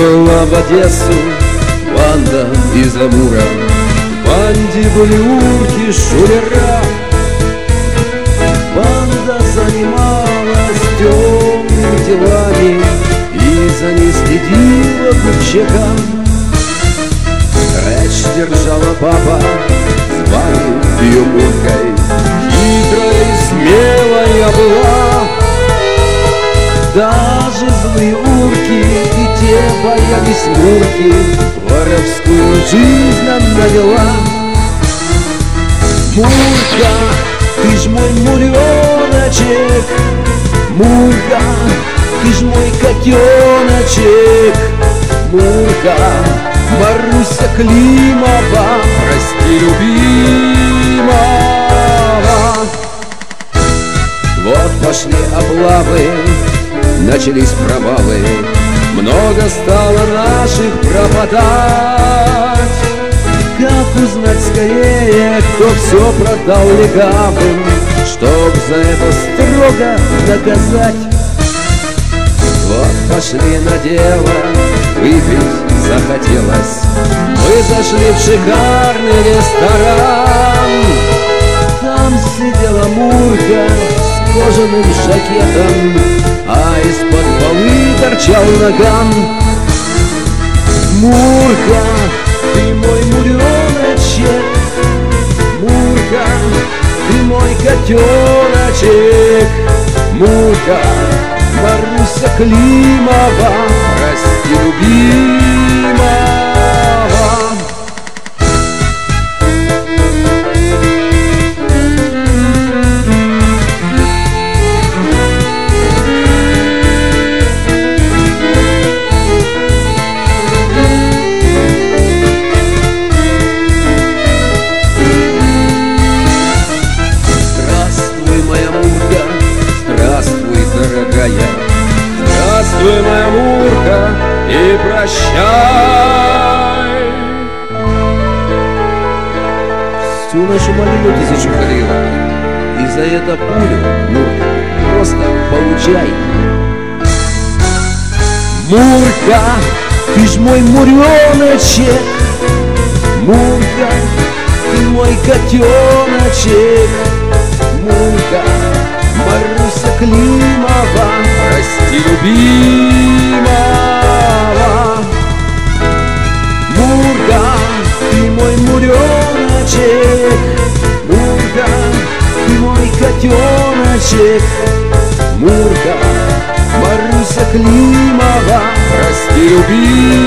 Прибыла в Одессу банда из Амура. В банде были урки, шулера. Банда занималась темными делами и за ней следила Губчака. Речь держала баба, звали ее Муркой. Хитрая и смелая была. Даже злые урки и те боялись Мурки. Воровскую жизнь она вела. Мурка, ты ж мой муреночек. Мурка, ты ж мой котеночек. Мурка, Маруся Климова, прости, любимого. Вот пошли облавы, начались провалы, много стало наших пропадать. Как узнать скорее, кто все продал легавым, чтоб за это строго наказать? Вот пошли на дело, выпить захотелось. Мы зашли в шикарный ресторан. Там сидела Мурка с кожаным жакетом, а из-под полы торчал наган. Мурка, ты мой муреночек. Мурка, ты мой котеночек. Мурка, Маруся Климова, прости, любимого. Здравствуй, моя Мурка, и прощай. Всю нашу малину тысячу халила, и за это пулю, Мурка, просто получай. Мурка, ты ж мой муреночек. Мурка, ты мой котеночек. Мурка, Маруся Климова, прости, любимого. Мурка, ты мой муреночек. Мурка, ты мой котеночек. Мурка, Маруся Климова, прости, любимого.